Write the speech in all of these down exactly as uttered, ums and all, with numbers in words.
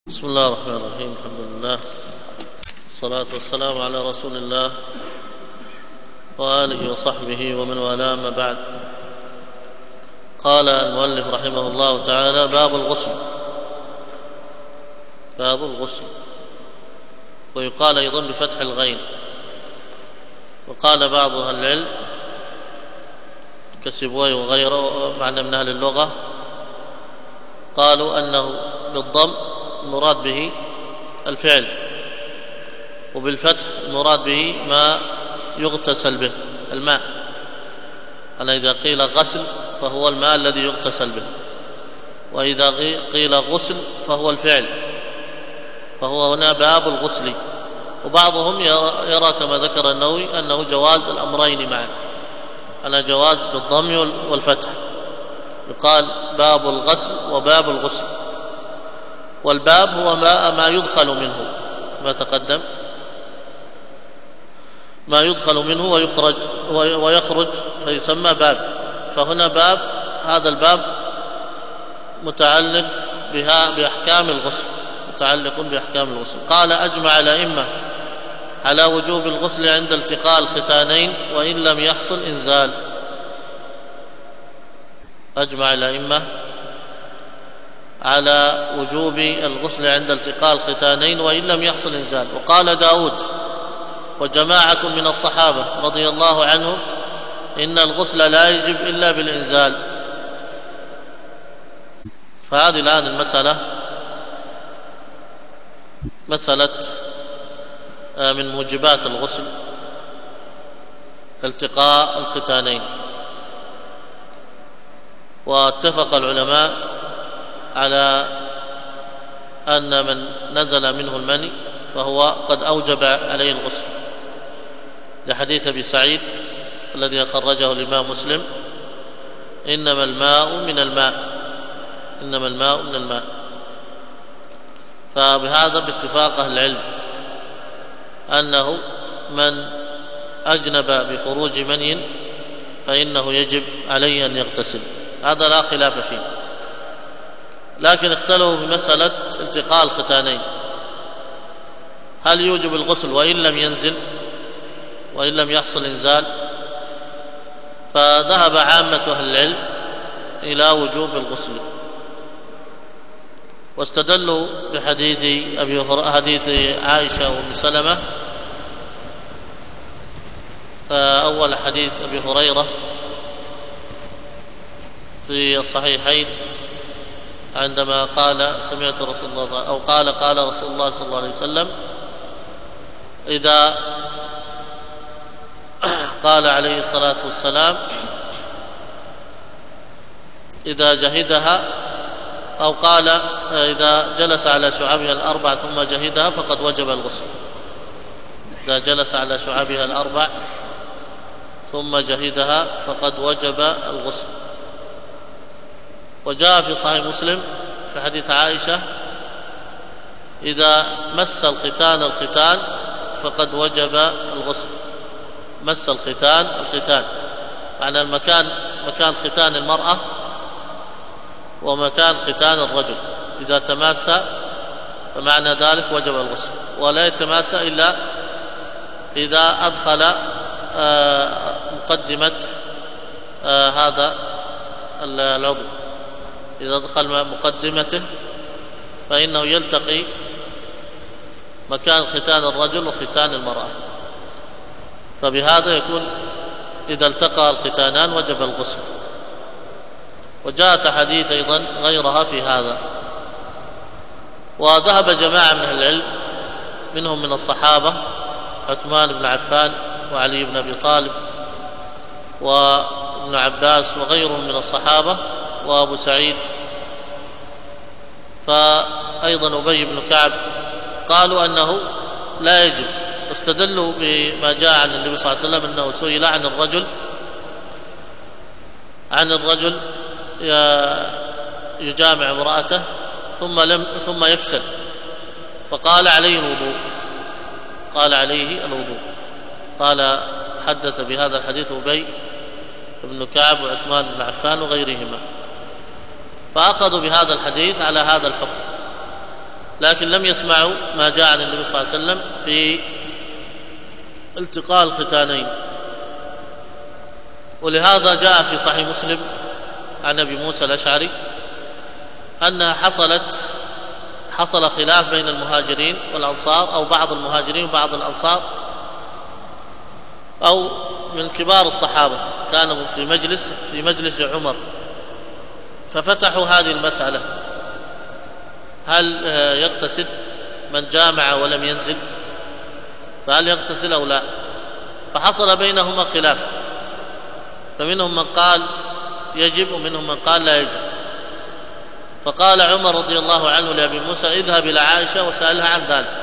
بسم الله الرحمن الرحيم. الحمد لله والصلاة والسلام على رسول الله وآله وصحبه ومن والاه، ما بعد. قال المؤلف رحمه الله تعالى: باب الغسل. باب الغسل، ويقال أيضا بفتح الغين. وقال بعض أهل العلم كسبوي وغيره معنى من أهل اللغة، قالوا أنه بالضم المراد به الفعل، وبالفتح المراد به ما يغتسل به، الماء. أنا إذا قيل غسل فهو الماء الذي يغتسل به، وإذا قيل غسل فهو الفعل، فهو هنا باب الغسل. وبعضهم يرى كما ذكر النووي أنه جواز الأمرين معا، أنا جواز بالضم والفتح، يقال باب الغسل وباب الغسل. والباب هو ما, ما يدخل منه، ما تقدم، ما يدخل منه ويخرج ويخرج فيسمى باب. فهنا باب، هذا الباب متعلق بها بأحكام الغسل، متعلق بأحكام الغسل. قال: أجمع الأئمة على وجوب الغسل عند التقاء الختانين وإن لم يحصل إنزال. أجمع الأئمة على وجوب الغسل عند التقاء الختانين وإن لم يحصل إنزال. وقال داود وجماعة من الصحابة رضي الله عنهم: إن الغسل لا يجب إلا بالإنزال. فهذه الآن المسألة مسألة من موجبات الغسل التقاء الختانين. واتفق العلماء على أن من نزل منه المني فهو قد أوجب عليه الغسل، لحديث أبي سعيد الذي خرجه الإمام مسلم: إنما الماء من الماء، إنما الماء من الماء. فبهذا باتفاق أهل العلم أنه من أجنب بخروج مني فإنه يجب عليه أن يغتسل، هذا لا خلاف فيه. لكن اختلفوا في مسألة التقاء الختانين، هل يوجب الغسل وإن لم ينزل وإن لم يحصل إنزال؟ فذهب عامة أهل العلم إلى وجوب الغسل، واستدلوا بحديث أبي حديث عائشة وأم سلمة. أول حديث أبي هريرة في الصحيحين عندما قال: سمعت رسول الله، أو قال قال رسول الله صلى الله عليه وسلم: إذا قال عليه الصلاة والسلام: إذا جهدها، أو قال: إذا جلس على شعابها الأربع ثم جهدها فقد وجب الغسل. إذا جلس على شعابها الأربع ثم جهدها فقد وجب الغسل. وجاء في صحيح مسلم في حديث عائشة: إذا مس الختان الختان فقد وجب الغسل. مس الختان الختان معنى المكان، مكان ختان المرأة ومكان ختان الرجل، إذا تماسى فمعنى ذلك وجب الغسل. ولا يتماسى إلا إذا أدخل مقدمة هذا العضو، إذا دخل مقدمته فإنه يلتقي مكان ختان الرجل وختان المرأة، فبهذا يكون إذا التقى الختانان وجب الغسل. وجاءت حديث أيضا غيرها في هذا. وذهب جماعة من أهل العلم منهم من الصحابة عثمان بن عفان وعلي بن أبي طالب وابن عباس وغيرهم من الصحابة وأبو سعيد، فأيضا أبي بن كعب، قالوا أنه لا يجب. واستدلوا بما جاء عن النبي صلى الله عليه وسلم أنه سئل عن الرجل عن الرجل يجامع امرأته ثم لم ثم يكسل، فقال عليه الوضوء، قال عليه الوضوء. قال حدث بهذا الحديث أبي بن كعب وعثمان بن عفان وغيرهما، فأخذوا بهذا الحديث على هذا الحكم. لكن لم يسمعوا ما جاء عن النبي صلى الله عليه وسلم في التقاء الختانين. ولهذا جاء في صحيح مسلم عن أبي موسى الأشعري أنها حصلت حصل خلاف بين المهاجرين والأنصار، أو بعض المهاجرين وبعض الأنصار، أو من كبار الصحابة كانوا في مجلس في مجلس عمر، ففتحوا هذه المسألة: هل يغتسل من جامع ولم ينزل؟ فهل يغتسل أو لا؟ فحصل بينهما خلاف، فمنهم من قال يجب ومنهم من قال لا يجب. فقال عمر رضي الله عنه لأبي موسى: اذهب إلى عائشة وسألها عن ذلك.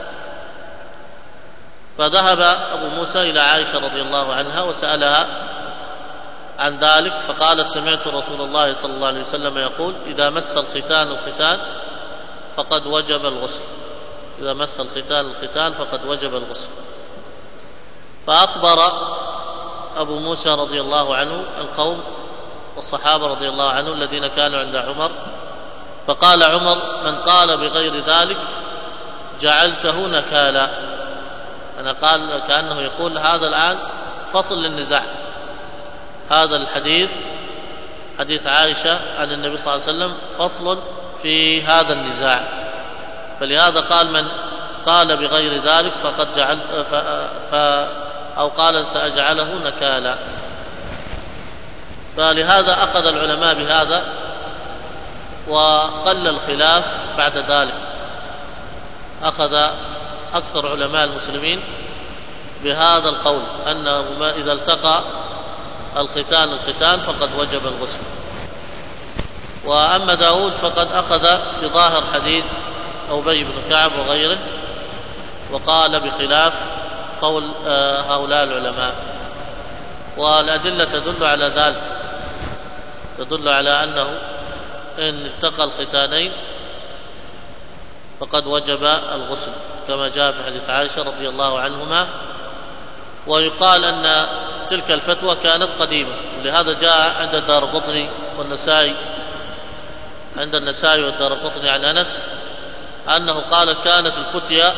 فذهب أبو موسى إلى عائشة رضي الله عنها وسألها عن ذلك، فقالت: سمعت رسول الله صلى الله عليه وسلم يقول: إذا مس الختان الختان فقد وجب الغسل. إذا مس الختان الختان فقد وجب الغسل. فأخبر أبو موسى رضي الله عنه القوم والصحابة رضي الله عنهم الذين كانوا عند عمر، فقال عمر: من قال بغير ذلك جعلته نكالا. أنا قال كأنه يقول هذا الآن فصل للنزاع، هذا الحديث حديث عائشة عن النبي صلى الله عليه وسلم فصل في هذا النزاع، فلهذا قال: من قال بغير ذلك فقد جعلت ف... ف... أو قال سأجعله نكالا. فلهذا أخذ العلماء بهذا وقل الخلاف بعد ذلك. أخذ أكثر علماء المسلمين بهذا القول أنه إذا التقى الختان الختان فقد وجب الغسل. وأما داود فقد أخذ بظاهر حديث أبي بن كعب وغيره، وقال بخلاف قول هؤلاء العلماء. والأدلة تدل على ذلك، تدل على أنه إن التقى الختانين فقد وجب الغسل، كما جاء في حديث عائشة رضي الله عنهما. ويقال أن تلك الفتوى كانت قديمة، ولهذا جاء عند الدارقطني والنسائي عند النسائي والدارقطني عن أنس أنه قال: كانت الفتية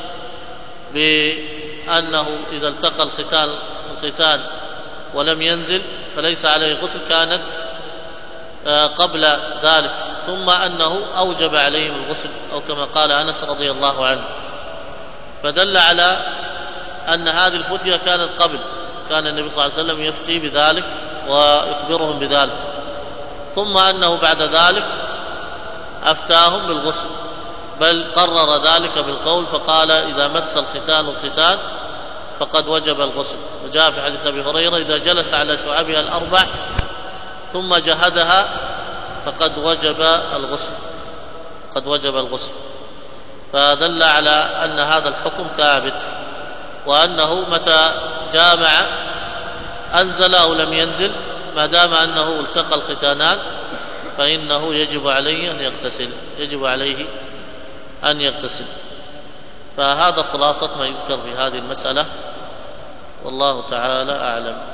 بأنه إذا التقى الختان الختان ولم ينزل فليس عليه غسل كانت قبل ذلك، ثم أنه أوجب عليهم الغسل، أو كما قال أنس رضي الله عنه. فدل على أن هذه الفتية كانت قبل، كان النبي صلى الله عليه وسلم يفتي بذلك ويخبرهم بذلك، ثم أنه بعد ذلك أفتاهم بالغسل، بل قرر ذلك بالقول فقال: إذا مس الختان الختان فقد وجب الغسل. وجاء في حديث أبي هريرة: إذا جلس على شعبها الأربع ثم جهدها فقد وجب الغسل قد وجب الغسل. فدل على أن هذا الحكم ثابت، وأنه متى جامع أنزل أو لم ينزل، ما دام أنه التقى الختانان فإنه يجب عليه أن يغتسل يجب عليه أن يغتسل. فهذا خلاصة ما يذكر في هذه المسألة، والله تعالى أعلم.